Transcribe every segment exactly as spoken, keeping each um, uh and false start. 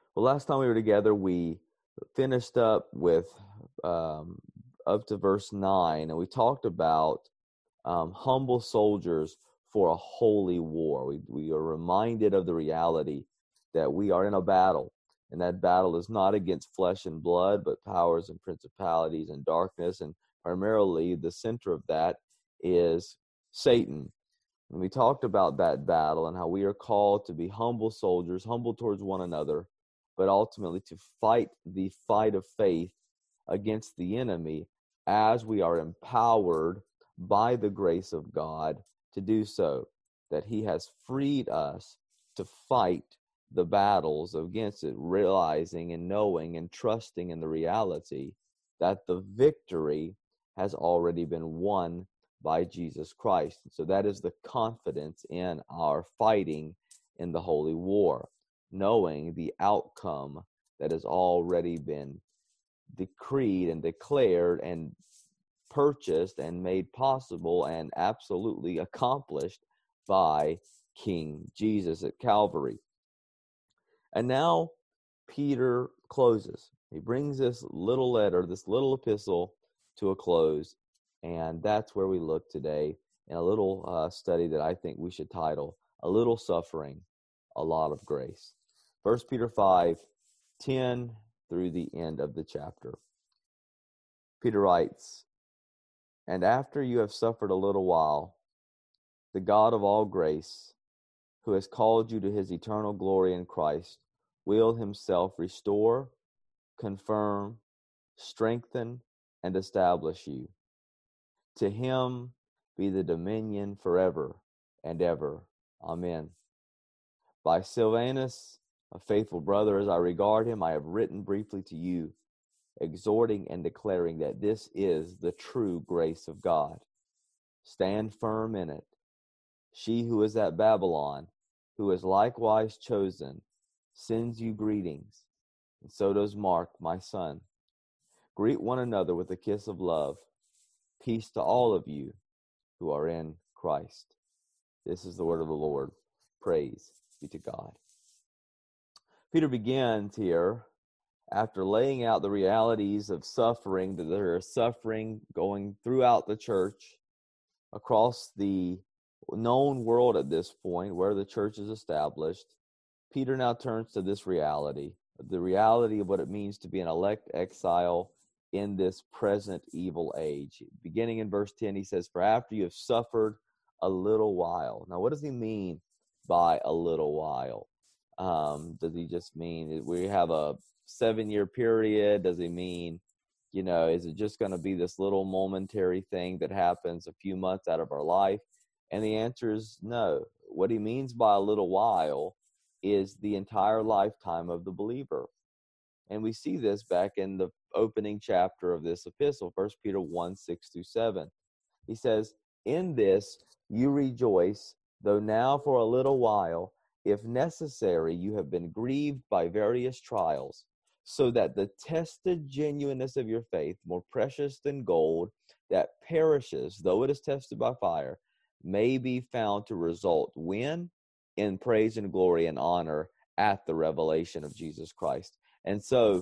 Well, last time we were together, we finished up with um, up to verse nine, and we talked about um, humble soldiers for a holy war. We, we are reminded of the reality that we are in a battle, and that battle is not against flesh and blood, but powers and principalities and darkness, and primarily the center of that is Satan. And we talked about that battle and how we are called to be humble soldiers, humble towards one another, but ultimately to fight the fight of faith against the enemy as we are empowered by the grace of God to do so, that he has freed us to fight the battles against it, realizing and knowing and trusting in the reality that the victory has already been won by Jesus Christ. So that is the confidence in our fighting in the holy war, knowing the outcome that has already been decreed and declared and purchased and made possible and absolutely accomplished by King Jesus at Calvary. And now Peter closes. He brings this little letter, this little epistle to a close, and that's where we look today in a little uh, study that I think we should title, A Little Suffering, A Lot of Grace. First Peter five, ten through the end of the chapter. Peter writes, "And after you have suffered a little while, the God of all grace, who has called you to his eternal glory in Christ, will himself restore, confirm, strengthen, and establish you. To him be the dominion forever and ever. Amen. By Silvanus, a faithful brother as I regard him, I have written briefly to you, exhorting and declaring that this is the true grace of God. Stand firm in it. She who is at Babylon, who is likewise chosen, sends you greetings, and so does Mark, my son. Greet one another with a kiss of love. Peace to all of you who are in Christ." This is the word of the Lord. Praise be to God. Peter begins here after laying out the realities of suffering, that there is suffering going throughout the church across the known world at this point where the church is established. Peter now turns to this reality, the reality of what it means to be an elect exile in this present evil age. Beginning in verse ten, he says, "For after you have suffered a little while." Now, what does he mean by a little while? Um, does he just mean we have a seven-year period? Does he mean, you know, is it just going to be this little momentary thing that happens a few months out of our life? And the answer is no. What he means by a little while is the entire lifetime of the believer. And we see this back in the opening chapter of this epistle, First Peter one, six through seven. He says, "In this you rejoice, though now for a little while, if necessary, you have been grieved by various trials, so that the tested genuineness of your faith, more precious than gold, that perishes, though it is tested by fire, may be found to result when? In praise and glory and honor at the revelation of Jesus Christ." And so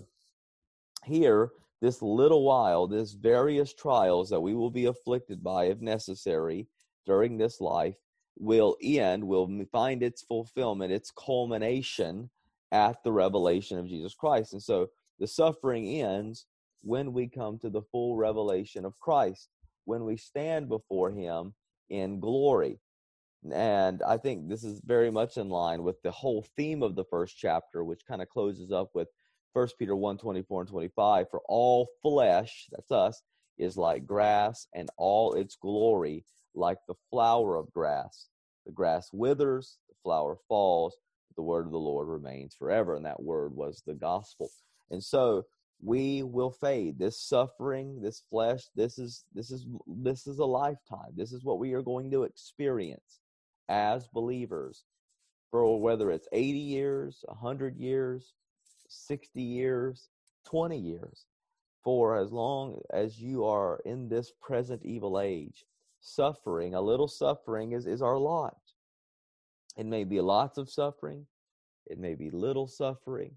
here, this little while, this various trials that we will be afflicted by, if necessary, during this life, will end, will find its fulfillment, its culmination at the revelation of Jesus Christ. And so the suffering ends when we come to the full revelation of Christ, when we stand before him in glory. And I think this is very much in line with the whole theme of the first chapter, which kind of closes up with First Peter one, twenty-four and twenty-five. "For all flesh," that's us, "is like grass, and all its glory like the flower of grass. The grass withers, the flower falls, but the word of the Lord remains forever." And that word was the gospel. And so we will fade. This suffering, this flesh, this is this is this is a lifetime. This is what we are going to experience as believers, for whether it's eighty years, one hundred years, sixty years, twenty years. For as long as you are in this present evil age, suffering, a little suffering is, is our lot. It may be lots of suffering. It may be little suffering.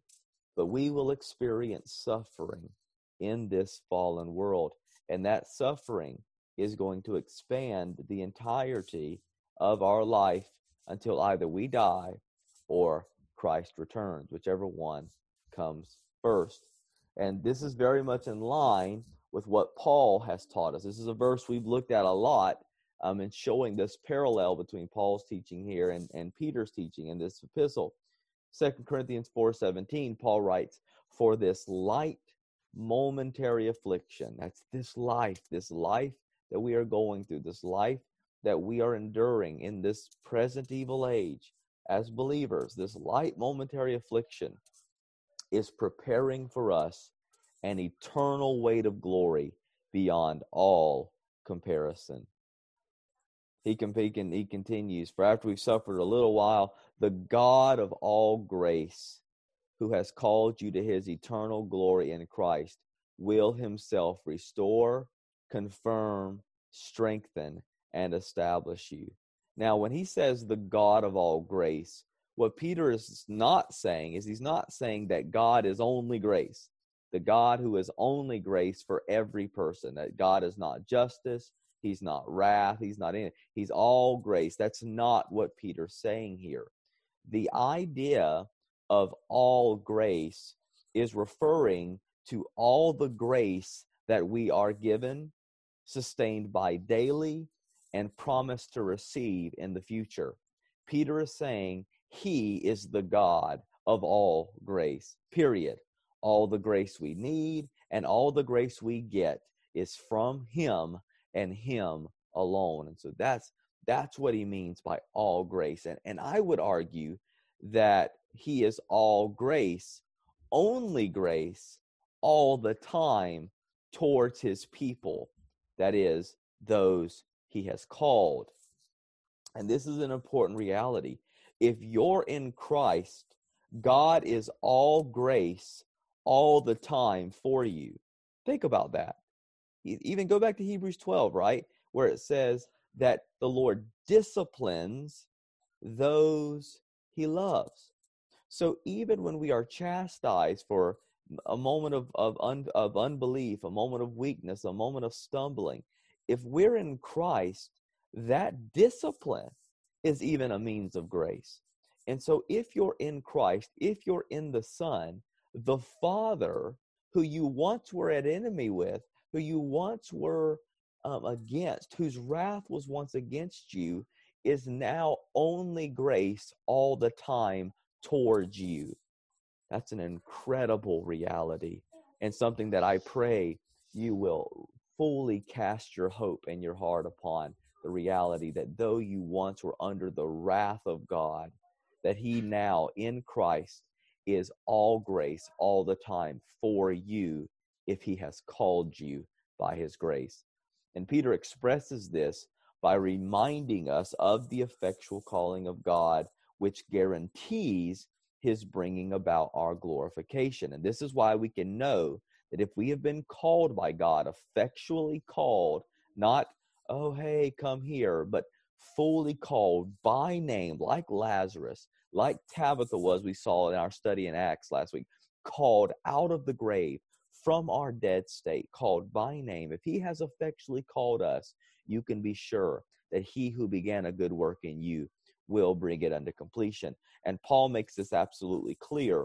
but we will experience suffering in this fallen world. And that suffering is going to expand the entirety of our life until either we die or Christ returns, whichever one comes first. And this is very much in line with what Paul has taught us. This is a verse we've looked at a lot um, in showing this parallel between Paul's teaching here and, and Peter's teaching in this epistle. Second Corinthians four seventeen, Paul writes, "For this light momentary affliction," that's this life, this life that we are going through, this life that we are enduring in this present evil age as believers, this light momentary affliction is preparing for us an eternal weight of glory beyond all comparison. He can, he can, he continues, "For after we've suffered a little while, the God of all grace, who has called you to his eternal glory in Christ, will himself restore, confirm, strengthen, and establish you." Now, when he says the God of all grace, what Peter is not saying is he's not saying that God is only grace, the God who is only grace for every person, that God is not justice, he's not wrath, he's not in it, he's all grace. That's not what Peter's saying here. The idea of all grace is referring to all the grace that we are given, sustained by daily, and promised to receive in the future. Peter is saying he is the God of all grace, period. All the grace we need and all the grace we get is from him and him alone. And so that's that's what he means by all grace. And, and I would argue that he is all grace, only grace, all the time towards his people, that is, those he has called. And this is an important reality. If you're in Christ, God is all grace all the time for you. Think about that. Even go back to Hebrews twelve, right? Where it says that the Lord disciplines those he loves. So even when we are chastised for a moment of, of, un, of unbelief, a moment of weakness, a moment of stumbling, if we're in Christ, that discipline is even a means of grace. And so if you're in Christ, if you're in the Son, the Father, who you once were at enemy with, who you once were um, against, whose wrath was once against you, is now only grace all the time towards you. That's an incredible reality, and something that I pray you will fully cast your hope and your heart upon, the reality that though you once were under the wrath of God, that he now in Christ is all grace all the time for you if he has called you by his grace. And Peter expresses this by reminding us of the effectual calling of God, which guarantees his bringing about our glorification. And this is why we can know that if we have been called by God, effectually called, not, oh, hey, come here, but fully called by name, like Lazarus, like Tabitha was, we saw in our study in Acts last week, called out of the grave from our dead state, called by name. If he has effectually called us, you can be sure that he who began a good work in you will bring it unto completion. And Paul makes this absolutely clear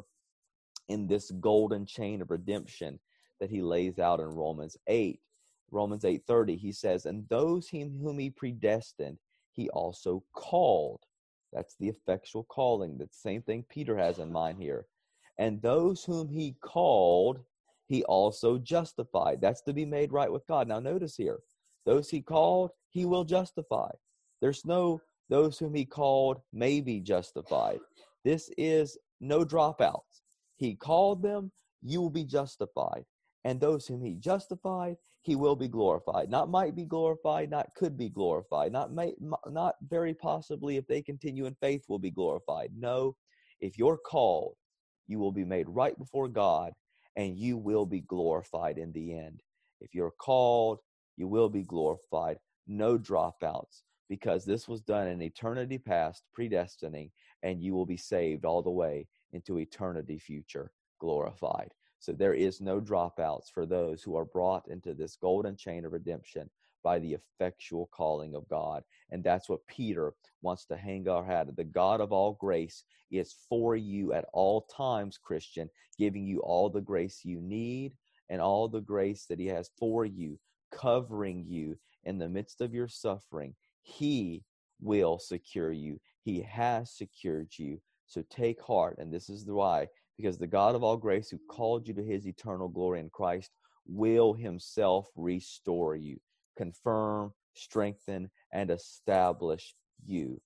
in this golden chain of redemption that he lays out in Romans eight. Romans eight thirty, he says, "And those whom he predestined, he also called." That's the effectual calling. That's the same thing Peter has in mind here. "And those whom he called, he also justified." That's to be made right with God. Now notice here, those he called, he will justify. There's no those whom he called may be justified. This is no dropouts. He called them, you will be justified. And those whom he justified, he will be glorified. Not might be glorified, not could be glorified. Not may, not very possibly, if they continue in faith, will be glorified. No, if you're called, you will be made right before God, and you will be glorified in the end. If you're called, you will be glorified. No dropouts, because this was done in eternity past, predestining, and you will be saved all the way into eternity future. glorified. So there is no dropouts for those who are brought into this golden chain of redemption by the effectual calling of God. And that's what Peter wants to hang our hat. The God of all grace is for you at all times, Christian, giving you all the grace you need and all the grace that he has for you, covering you in the midst of your suffering. He will secure you. He has secured you. So take heart, and this is the why, because the God of all grace who called you to his eternal glory in Christ will himself restore you, confirm, strengthen, and establish you.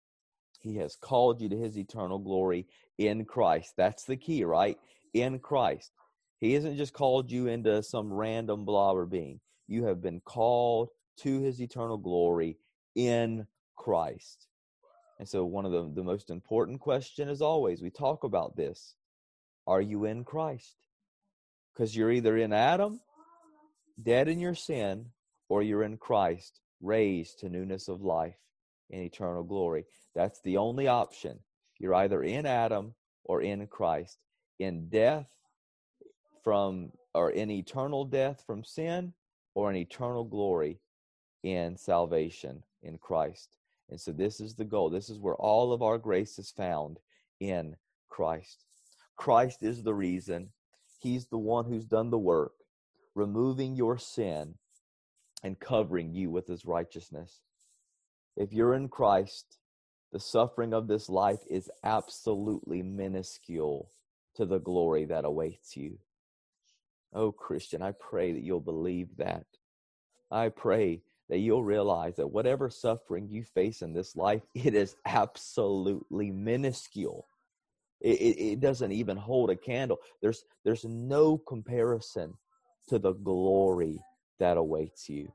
He has called you to his eternal glory in Christ. That's the key, right? In Christ. He hasn't just called you into some random blobber being. You have been called to his eternal glory in Christ. And so one of the, the most important question as always, we talk about this. Are you in Christ? Because you're either in Adam, dead in your sin, or you're in Christ, raised to newness of life in eternal glory. That's the only option. You're either in Adam or in Christ, in death from, or in eternal death from sin, or in eternal glory in salvation in Christ. And so this is the goal. This is where all of our grace is found, in Christ. Christ is the reason. He's the one who's done the work, removing your sin and covering you with his righteousness. If you're in Christ, the suffering of this life is absolutely minuscule to the glory that awaits you. Oh, Christian, I pray that you'll believe that. I pray that you'll realize that whatever suffering you face in this life, it is absolutely minuscule. It, it, it doesn't even hold a candle. There's, there's no comparison to the glory that awaits you.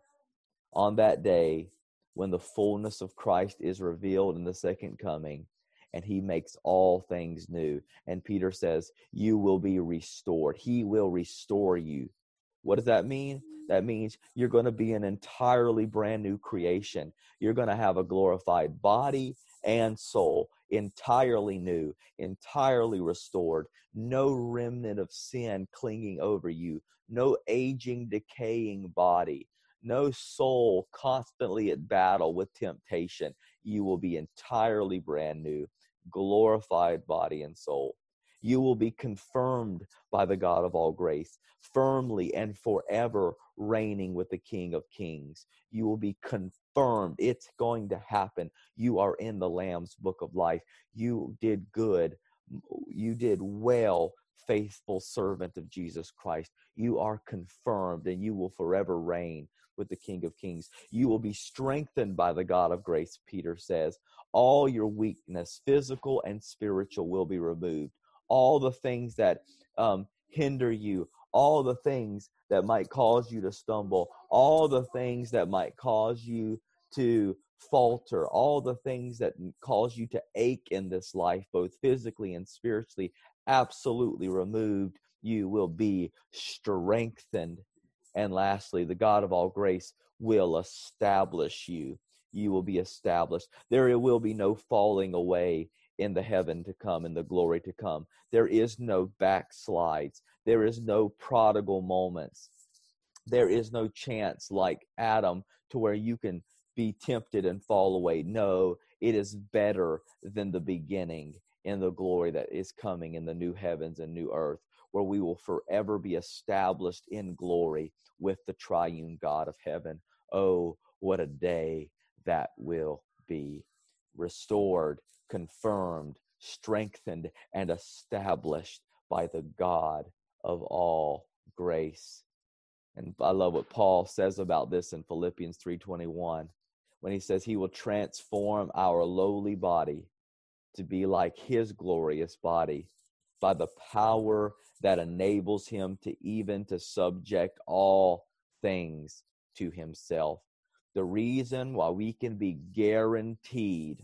On that day, when the fullness of Christ is revealed in the second coming, and he makes all things new. And Peter says, you will be restored. He will restore you. What does that mean? That means you're going to be an entirely brand new creation. You're going to have a glorified body and soul, entirely new, entirely restored. No remnant of sin clinging over you. No aging, decaying body. No soul constantly at battle with temptation. You will be entirely brand new, glorified body and soul. You will be confirmed by the God of all grace, firmly and forever reigning with the King of Kings. You will be confirmed. It's going to happen. You are in the Lamb's book of life. You did good. You did well, faithful servant of Jesus Christ. You are confirmed, and you will forever reign with the King of Kings. You will be strengthened by the God of grace, Peter says. All your weakness, physical and spiritual, will be removed. All the things that um, hinder you, all the things that might cause you to stumble, all the things that might cause you to falter, all the things that cause you to ache in this life, both physically and spiritually, absolutely removed. You will be strengthened. And lastly, the God of all grace will establish you. You will be established. There will be no falling away in the heaven to come, in the glory to come. There is no backslides. There is no prodigal moments. There is no chance like Adam to where you can be tempted and fall away. No, it is better than the beginning in the glory that is coming in the new heavens and new earth, where we will forever be established in glory with the triune God of heaven. Oh, what a day that will be. Restored, confirmed, strengthened, and established by the God of all grace. And I love what Paul says about this in Philippians three twenty-one, when he says he will transform our lowly body to be like his glorious body by the power that enables him to even to subject all things to himself. The reason why we can be guaranteed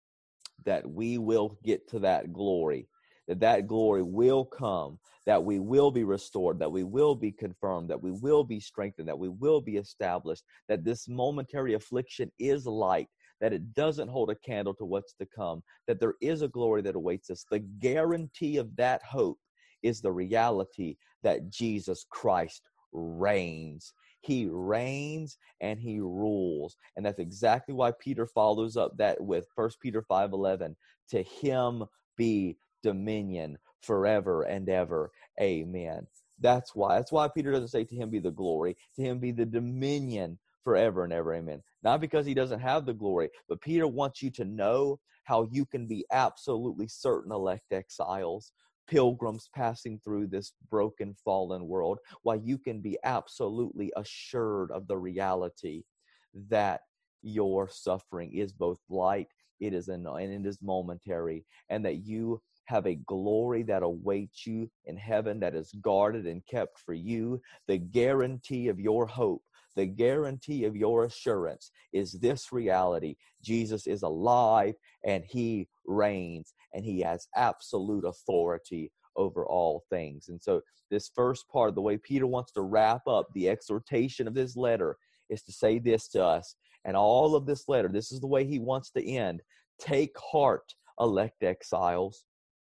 that we will get to that glory, that that glory will come, that we will be restored, that we will be confirmed, that we will be strengthened, that we will be established, that this momentary affliction is light, that it doesn't hold a candle to what's to come, that there is a glory that awaits us. The guarantee of that hope is the reality that Jesus Christ reigns. He reigns and he rules. And that's exactly why Peter follows up that with First Peter five eleven. To him be dominion forever and ever. Amen. That's why. That's why Peter doesn't say to him be the glory. To him be the dominion forever and ever. Amen. Not because he doesn't have the glory, but Peter wants you to know how you can be absolutely certain elect exiles, pilgrims passing through this broken, fallen world, why you can be absolutely assured of the reality that your suffering is both light, it is an, and it is momentary, and that you have a glory that awaits you in heaven that is guarded and kept for you. The guarantee of your hope, the guarantee of your assurance is this reality: Jesus is alive and he reigns and he has absolute authority over all things. And so this first part, the way Peter wants to wrap up the exhortation of this letter, is to say this to us. And all of this letter, this is the way he wants to end. Take heart, elect exiles.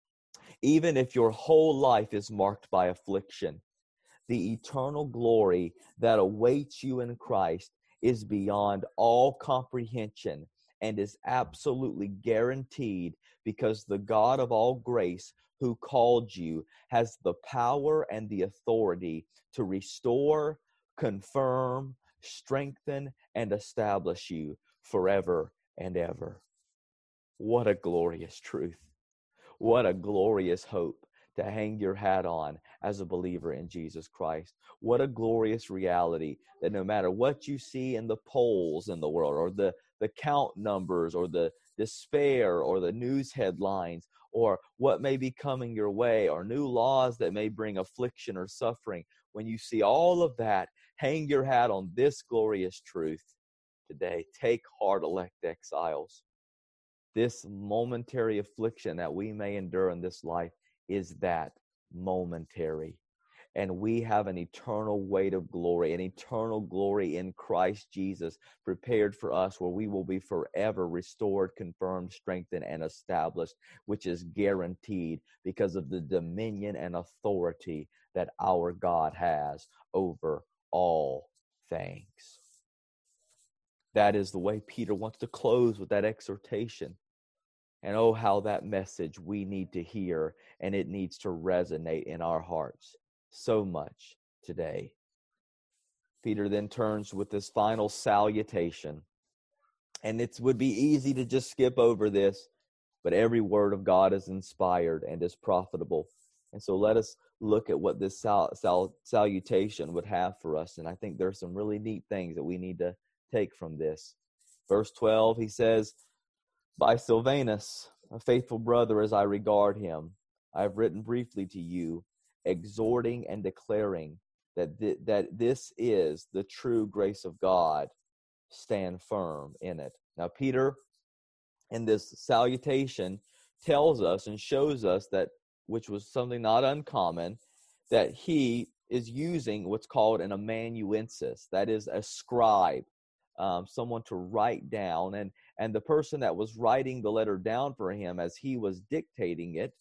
Even if your whole life is marked by affliction, the eternal glory that awaits you in Christ is beyond all comprehension and is absolutely guaranteed, because the God of all grace who called you has the power and the authority to restore, confirm, strengthen, and establish you forever and ever. What a glorious truth. What a glorious hope to hang your hat on as a believer in Jesus Christ. What a glorious reality that no matter what you see in the polls in the world, or the, the count numbers, or the despair, or the news headlines, or what may be coming your way, or new laws that may bring affliction or suffering, when you see all of that, hang your hat on this glorious truth today. Take heart, elect exiles. This momentary affliction that we may endure in this life is that momentary. And we have an eternal weight of glory, an eternal glory in Christ Jesus prepared for us, where we will be forever restored, confirmed, strengthened, and established, which is guaranteed because of the dominion and authority that our God has over all things. That is the way Peter wants to close with that exhortation. And oh, how that message we need to hear, and it needs to resonate in our hearts so much today. Peter then turns with this final salutation. And it would be easy to just skip over this, but every word of God is inspired and is profitable. And so let us look at what this sal- sal- salutation would have for us. And I think there's some really neat things that we need to take from this. Verse twelve, he says, by Silvanus, a faithful brother as I regard him, I have written briefly to you, exhorting and declaring that th- that this is the true grace of God. Stand firm in it. Now, Peter, in this salutation, tells us and shows us that, which was something not uncommon, that he is using what's called an amanuensis, that is a scribe, um, someone to write down. And, and the person that was writing the letter down for him as he was dictating it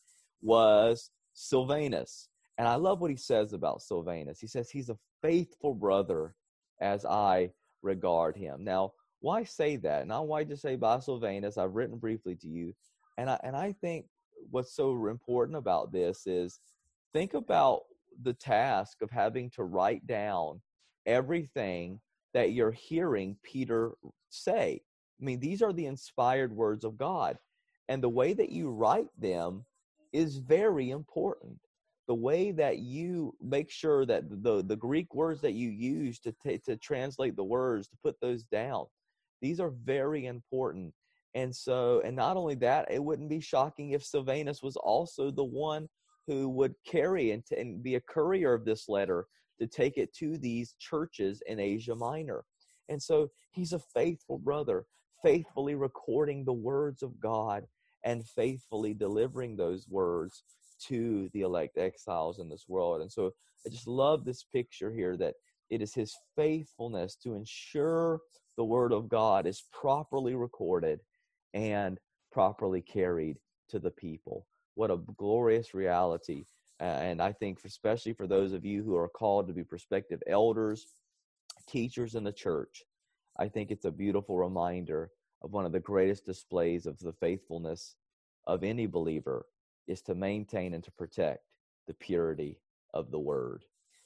was Silvanus. And I love what he says about Silvanus. He says he's a faithful brother as I regard him. Now, why say that? Now, why just say by Silvanus, I've written briefly to you. And I, and I think what's so important about this is, think about the task of having to write down everything that you're hearing Peter say. I mean, these are the inspired words of God. And the way that you write them is very important. The way that you make sure that the, the Greek words that you use to, t- to translate the words, to put those down, these are very important. And so, and not only that, it wouldn't be shocking if Silvanus was also the one who would carry and, t- and be a courier of this letter to take it to these churches in Asia Minor. And so he's a faithful brother, faithfully recording the words of God and faithfully delivering those words to the elect exiles in this world. And so I just love this picture here, that it is his faithfulness to ensure the word of God is properly recorded and properly carried to the people. What a glorious reality And I think especially for those of you who are called to be prospective elders, teachers in the church, I think it's a beautiful reminder of one of the greatest displays of the faithfulness of any believer is to maintain and to protect the purity of the word.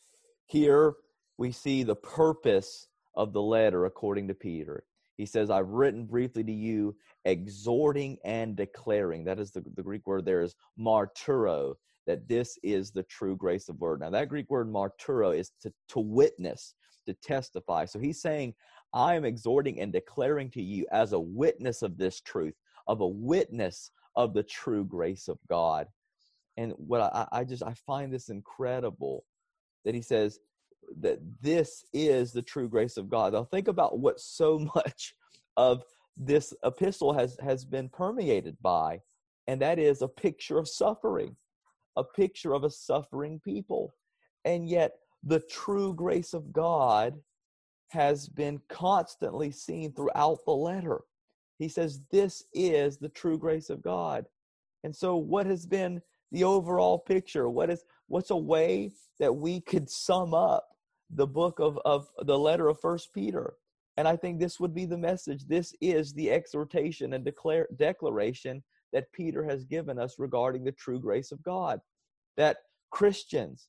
Here we see the purpose of the letter according to Peter. He says, I've written briefly to you, exhorting and declaring. That is the, the Greek word there is marturo, that this is the true grace of word. Now that Greek word marturo is to, to witness, to testify. So he's saying, I am exhorting and declaring to you as a witness of this truth, of a witness of the true grace of God. And what I, I just, I find this incredible that he says that this is the true grace of God. Now think about what so much of this epistle has, has been permeated by, and that is a picture of suffering, a picture of a suffering people. And yet the true grace of God has been constantly seen throughout the letter. He says, this is the true grace of God. And so what has been the overall picture? What is, what's a way that we could sum up the book of, of the letter of First Peter? And I think this would be the message. This is the exhortation and declare, declaration that Peter has given us regarding the true grace of God. That Christians,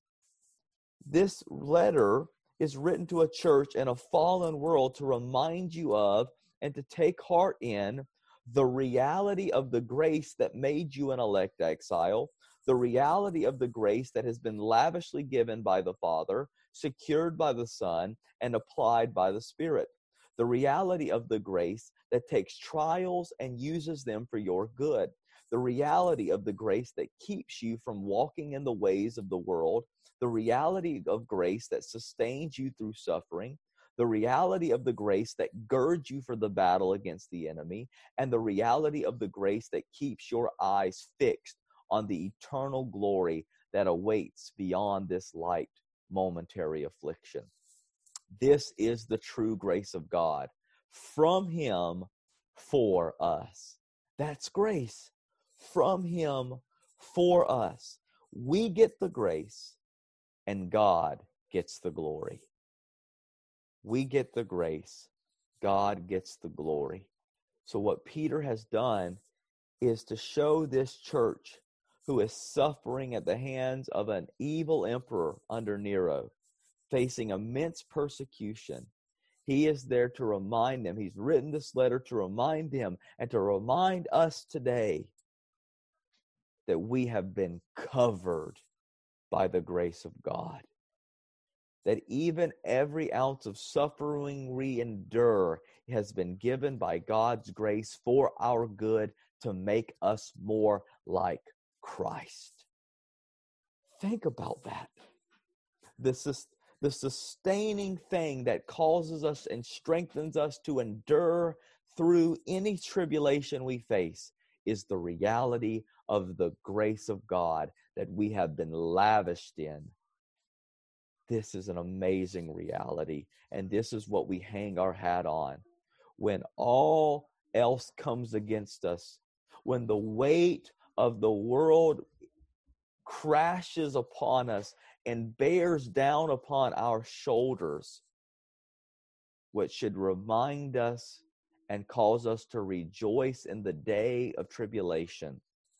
this letter is written to a church in a fallen world to remind you of and to take heart in the reality of the grace that made you an elect exile, the reality of the grace that has been lavishly given by the Father, secured by the Son, and applied by the Spirit. The reality of the grace that takes trials and uses them for your good. The reality of the grace that keeps you from walking in the ways of the world. The reality of grace that sustains you through suffering. The reality of the grace that girds you for the battle against the enemy. And the reality of the grace that keeps your eyes fixed on the eternal glory that awaits beyond this light momentary affliction. This is the true grace of God from Him for us. That's grace from Him for us. We get the grace and God gets the glory. We get the grace, God gets the glory. So what Peter has done is to show this church who is suffering at the hands of an evil emperor under Nero, facing immense persecution. He is there to remind them. He's written this letter to remind them and to remind us today that we have been covered by the grace of God. That even every ounce of suffering we endure has been given by God's grace for our good to make us more like Christ. Think about that. This is the sustaining thing that causes us and strengthens us to endure through any tribulation we face is the reality of the grace of God that we have been lavished in. This is an amazing reality, and this is what we hang our hat on. When all else comes against us, when the weight of the world crashes upon us and bears down upon our shoulders, what should remind us and cause us to rejoice in the day of tribulation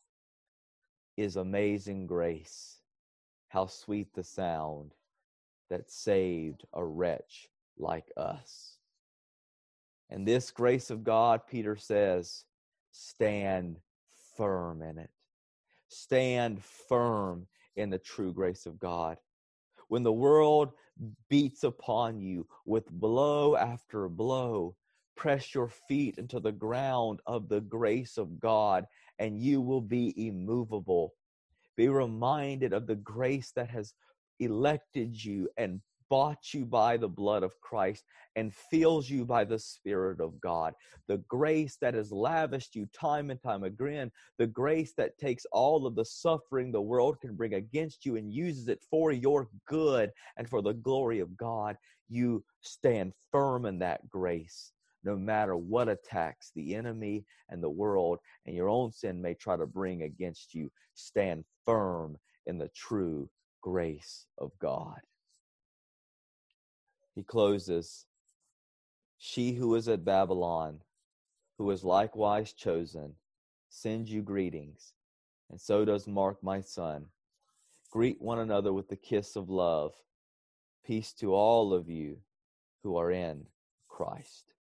is amazing grace. How sweet the sound that saved a wretch like us. And this grace of God, Peter says, stand firm in it. Stand firm in the true grace of God. When the world beats upon you with blow after blow, press your feet into the ground of the grace of God, and you will be immovable. Be reminded of the grace that has elected you and bought you by the blood of Christ and fills you by the Spirit of God. The grace that has lavished you time and time again. The grace that takes all of the suffering the world can bring against you and uses it for your good and for the glory of God. You stand firm in that grace, no matter what attacks the enemy and the world and your own sin may try to bring against you. Stand firm in the true grace of God. He closes, she who is at Babylon, who is likewise chosen, sends you greetings, and so does Mark, my son. Greet one another with the kiss of love. Peace to all of you who are in Christ.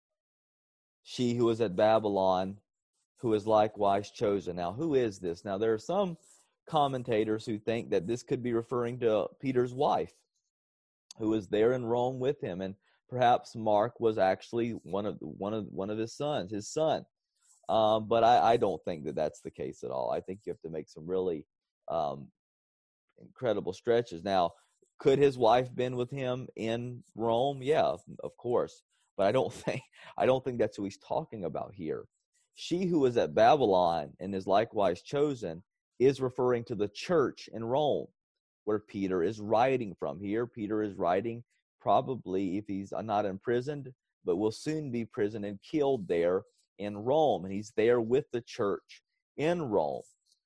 She who is at Babylon, who is likewise chosen. Now, who is this? Now, there are some commentators who think that this could be referring to Peter's wife, who was there in Rome with him, and perhaps Mark was actually one of one of one of his sons, his son. Um, but I, I don't think that that's the case at all. I think you have to make some really um, incredible stretches. Now, could his wife been with him in Rome? Yeah, of course. But I don't think I don't think that's who he's talking about here. She who is at Babylon and is likewise chosen is referring to the church in Rome, where Peter is writing from. Here, Peter is writing probably, if he's not imprisoned, but will soon be imprisoned and killed there in Rome. And he's there with the church in Rome.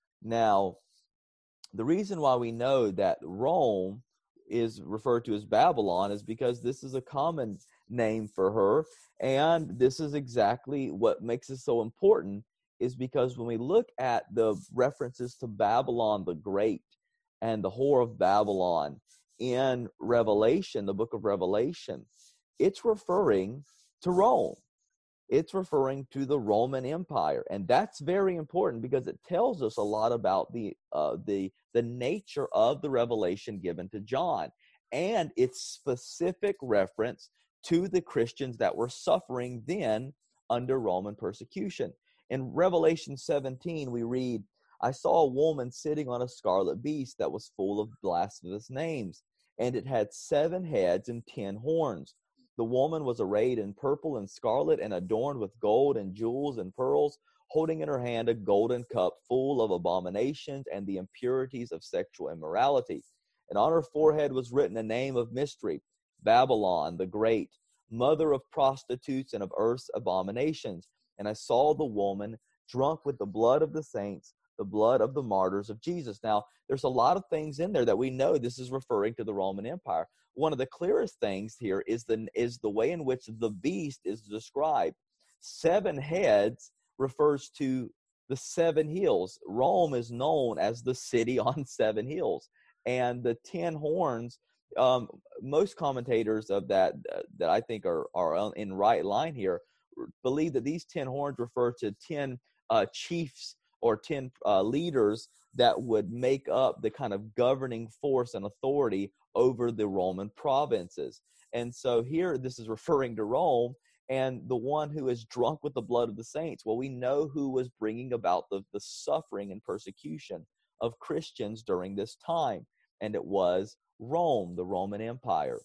Now, the reason why we know that Rome is referred to as Babylon is because this is a common name for her. And this is exactly what makes it so important, is because when we look at the references to Babylon the Great and the whore of Babylon in Revelation, the book of Revelation, it's referring to Rome. It's referring to the Roman Empire. And that's very important because it tells us a lot about the uh, the the nature of the revelation given to John and its specific reference to the Christians that were suffering then under Roman persecution. In Revelation seventeen, we read, I saw a woman sitting on a scarlet beast that was full of blasphemous names, and it had seven heads and ten horns. The woman was arrayed in purple and scarlet and adorned with gold and jewels and pearls, holding in her hand a golden cup full of abominations and the impurities of sexual immorality. And on her forehead was written a name of mystery, Babylon the Great, mother of prostitutes and of earth's abominations. And I saw the woman drunk with the blood of the saints, the blood of the martyrs of Jesus. Now, there's a lot of things in there that we know this is referring to the Roman Empire. One of the clearest things here is the, is the way in which the beast is described. Seven heads refers to the seven hills. Rome is known as the city on seven hills. And the ten horns, um, most commentators of that uh, that I think are, are in right line here believe that these ten horns refer to ten uh, chiefs or ten uh, leaders that would make up the kind of governing force and authority over the Roman provinces. And so here this is referring to Rome and the one who is drunk with the blood of the saints. Well, we know who was bringing about the, the suffering and persecution of Christians during this time, and it was Rome, the Roman Empire.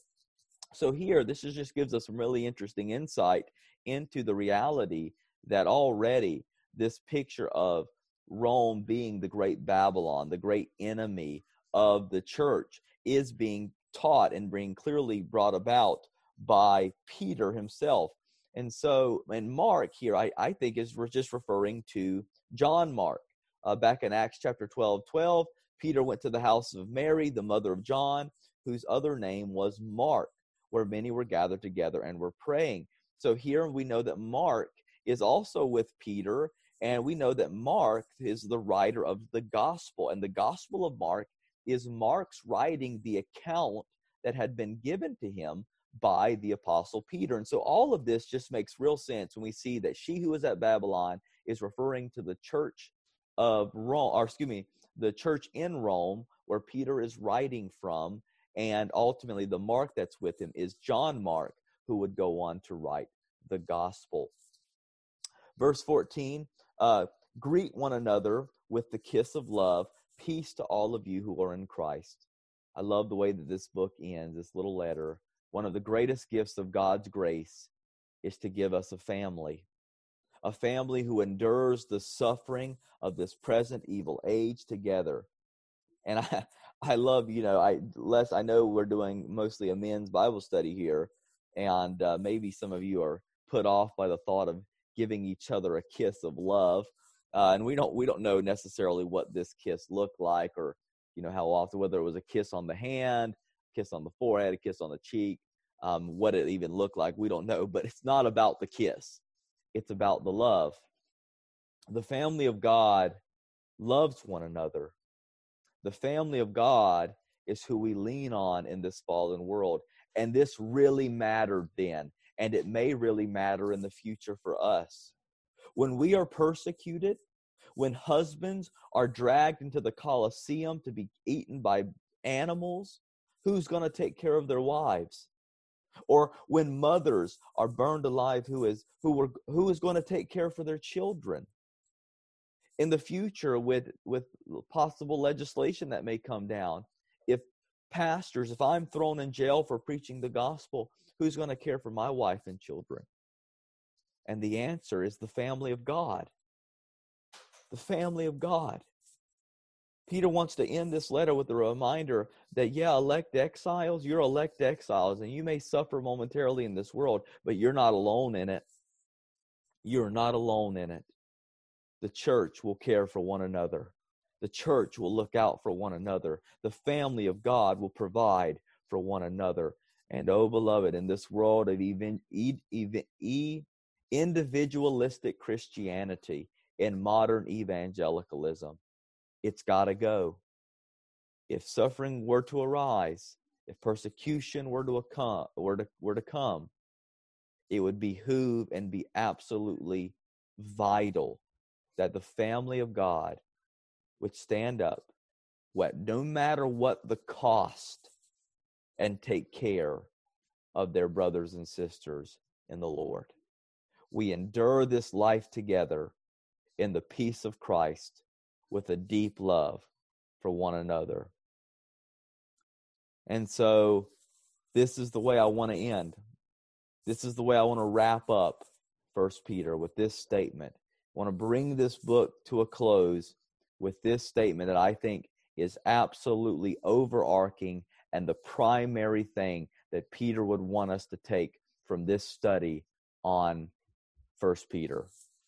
So here, this is just gives us some really interesting insight into the reality that already this picture of Rome being the great Babylon, the great enemy of the church, is being taught and being clearly brought about by Peter himself. And so, and Mark here, I, I think is we're just referring to John Mark. Uh, back in Acts chapter twelve, twelve, Peter went to the house of Mary, the mother of John, whose other name was Mark, where many were gathered together and were praying. So here we know that Mark is also with Peter, and we know that Mark is the writer of the gospel. And the gospel of Mark is Mark's writing the account that had been given to him by the apostle Peter. And so all of this just makes real sense when we see that she who is at Babylon is referring to the church of Rome, or excuse me, the church in Rome where Peter is writing from. And ultimately the Mark that's with him is John Mark, who would go on to write the gospel. Verse fourteen, uh, greet one another with the kiss of love. Peace to all of you who are in Christ. I love the way that this book ends, this little letter. One of the greatest gifts of God's grace is to give us a family, a family who endures the suffering of this present evil age together. And I, I love, you know, I Les, I know we're doing mostly a men's Bible study here, and uh, maybe some of you are put off by the thought of giving each other a kiss of love, uh, and we don't we don't know necessarily what this kiss looked like or you know, how often, whether it was a kiss on the hand, kiss on the forehead, a kiss on the cheek, um, what it even looked like, we don't know. But it's not about the kiss. It's about the love. The family of God loves one another. The family of God is who we lean on in this fallen world. And this really mattered then, and it may really matter in the future for us. When we are persecuted, when husbands are dragged into the Colosseum to be eaten by animals, who's going to take care of their wives? Or when mothers are burned alive, who is who were who is going to take care for their children? In the future, with with possible legislation that may come down, if pastors, if I'm thrown in jail for preaching the gospel, who's going to care for my wife and children? And the answer is the family of God. The family of God. Peter wants to end this letter with a reminder that, yeah, elect exiles, you're elect exiles, and you may suffer momentarily in this world, but you're not alone in it. You're not alone in it. The church will care for one another. The church will look out for one another. The family of God will provide for one another. And oh, beloved, in this world of even, even, even individualistic Christianity and modern evangelicalism, it's got to go. If suffering were to arise, if persecution were to come, were to, were to come, it would behoove and be absolutely vital that the family of God would stand up, what, no matter what the cost, and take care of their brothers and sisters in the Lord. We endure this life together in the peace of Christ with a deep love for one another. And so this is the way I want to end. This is the way I want to wrap up First Peter, with this statement. I want to bring this book to a close with this statement that I think is absolutely overarching and the primary thing that Peter would want us to take from this study on First Peter.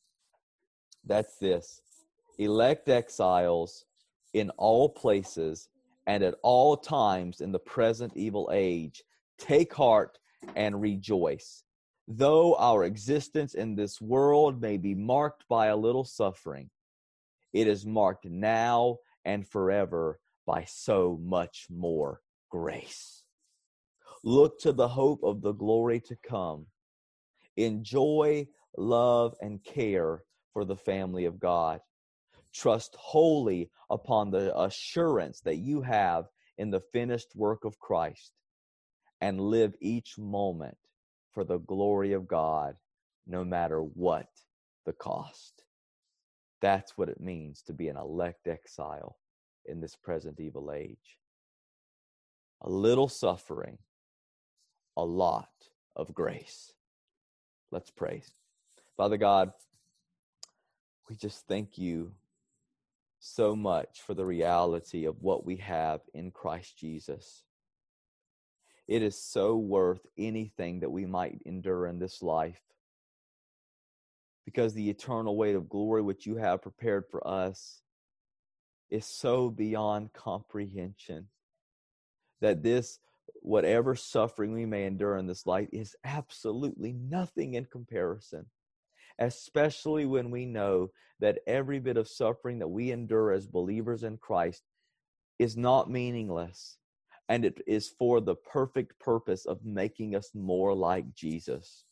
That's this: elect exiles in all places and at all times in the present evil age, take heart and rejoice. Though our existence in this world may be marked by a little suffering, it is marked now and forever by so much more grace. Look to the hope of the glory to come. Enjoy, love, and care for the family of God. Trust wholly upon the assurance that you have in the finished work of Christ, and live each moment for the glory of God, no matter what the cost. That's what it means to be an elect exile in this present evil age. A little suffering, a lot of grace. Let's pray. Father God, we just thank you so much for the reality of what we have in Christ Jesus. It is so worth anything that we might endure in this life, because the eternal weight of glory which you have prepared for us is so beyond comprehension, that this, whatever suffering we may endure in this life, is absolutely nothing in comparison, especially when we know that every bit of suffering that we endure as believers in Christ is not meaningless, and it is for the perfect purpose of making us more like Jesus.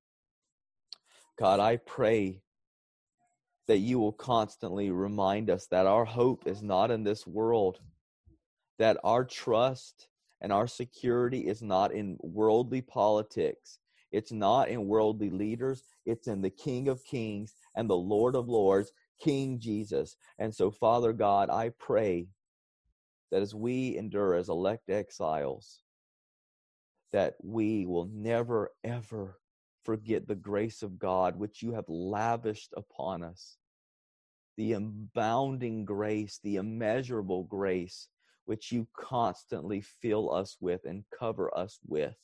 God, I pray that you will constantly remind us that our hope is not in this world, that our trust and our security is not in worldly politics. It's not in worldly leaders. It's in the King of Kings and the Lord of Lords, King Jesus. And so, Father God, I pray that as we endure as elect exiles, that we will never, ever forget the grace of God which you have lavished upon us, the abounding grace, the immeasurable grace which you constantly fill us with and cover us with.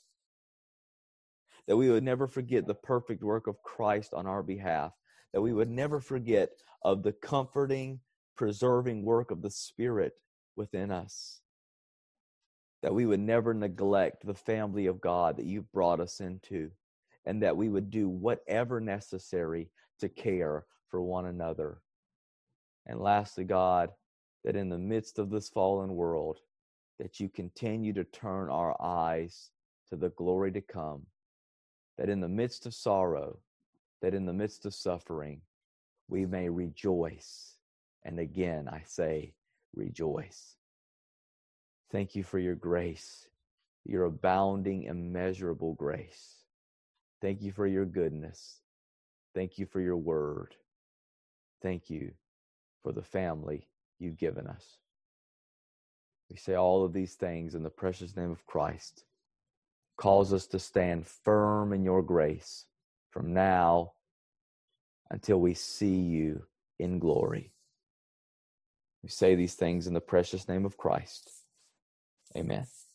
That we would never forget the perfect work of Christ on our behalf, that we would never forget of the comforting, preserving work of the Spirit within us, that we would never neglect the family of God that you've brought us into, and that we would do whatever necessary to care for one another. And lastly, God, that in the midst of this fallen world, that you continue to turn our eyes to the glory to come, that in the midst of sorrow, that in the midst of suffering, we may rejoice. And again, I say, rejoice. Thank you for your grace, your abounding, immeasurable grace. Thank you for your goodness. Thank you for your word. Thank you for the family you've given us. We say all of these things in the precious name of Christ. Cause us to stand firm in your grace from now until we see you in glory. We say these things in the precious name of Christ. Amen.